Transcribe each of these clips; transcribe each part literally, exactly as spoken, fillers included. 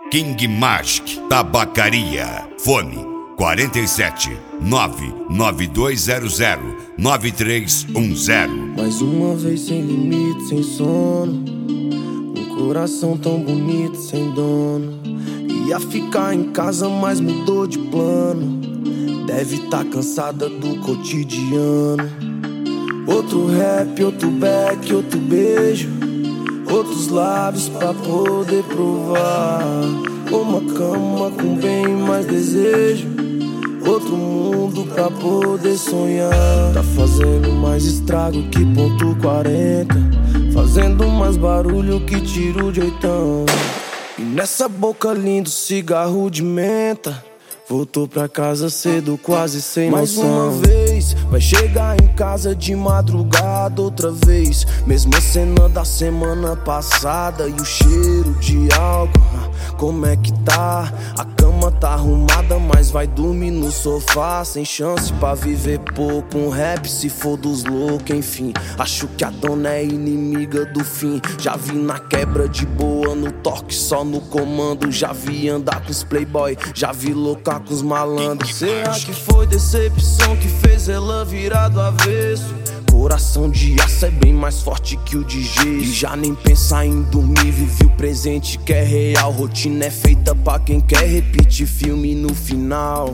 King Mask Tabacaria. Fone quarenta e sete, nove nove dois zero zero, nove três um zero. Mais uma vez sem limite, sem sono. Um coração tão bonito, sem dono. Ia ficar em casa, mas mudou de plano. Deve tá cansada do cotidiano. Outro rap, outro back, outro beijo. Outros lábios pra poder provar. Uma cama com bem mais desejo. Outro mundo pra poder sonhar. Tá fazendo mais estrago que ponto quarenta. Fazendo mais barulho que tiro de oitão. E nessa boca lindo cigarro de menta. Voltou pra casa cedo, quase sem noção. Mais uma vez, vai chegar em casa de madrugada outra vez. Mesma cena da semana passada. E o cheiro de álcool, como é que tá? A cama tá arrumada, mas vai dormir no sofá. Sem chance pra viver pouco. Um rap se for dos loucos, enfim. Acho que a dona é inimiga do fim. Já vi na quebra de boa, no toque só no comando. Já vi andar com os playboy, já vi loucar com os malandros. Será que foi decepção que fez ela virar do avesso? Coração de aço é bem mais forte que o de gesso. E já nem pensar em dormir, vive o presente que é real. Rotina é feita pra quem quer repetir filme no final.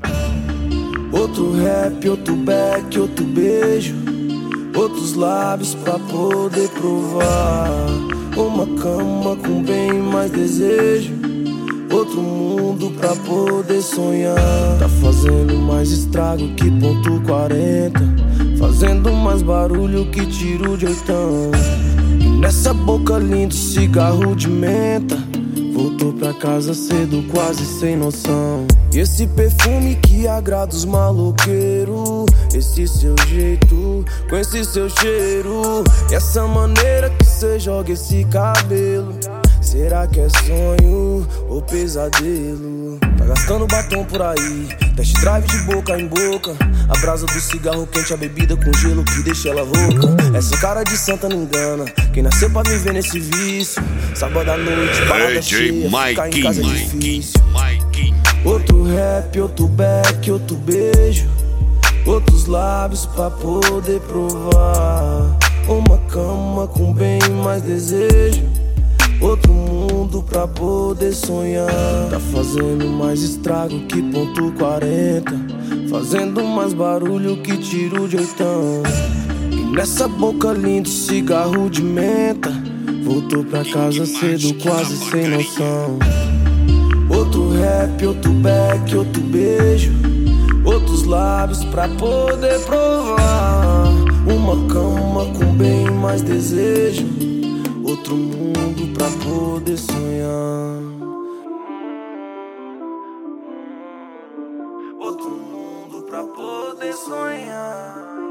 Outro rap, outro back, outro beijo. Outros lábios pra poder provar. Uma cama com bem mais desejo. Outro mundo pra poder sonhar. Tá fazendo mais estrago que ponto quarenta. Fazendo mais barulho que tiro de oitão. E nessa boca lindo cigarro de menta. Voltou pra casa cedo, quase sem noção. E esse perfume que agrada os maloqueiros. Esse seu jeito, com esse seu cheiro. E essa maneira que cê joga esse cabelo. Será que é sonho ou pesadelo? Tá gastando batom por aí, test drive de boca em boca. A brasa do cigarro quente, a bebida com gelo que deixa ela rouca. Essa cara de santa não engana, quem nasceu pra viver nesse vício. Sábado à noite, parada cheia, ficar em casa é difícil. Outro rap, outro back, outro beijo. Outros lábios pra poder provar. Uma cama com bem mais desejo. Outro mundo pra poder sonhar. Tá fazendo mais estrago que ponto quarenta. Fazendo mais barulho que tiro de oitão. E nessa boca lindo cigarro de menta. Voltou pra casa cedo, quase sem noção. Outro rap, outro back, outro beijo. Outros lábios pra poder provar. Uma cama com bem mais desejo. Outro mundo pra poder sonhar. Outro mundo pra poder sonhar.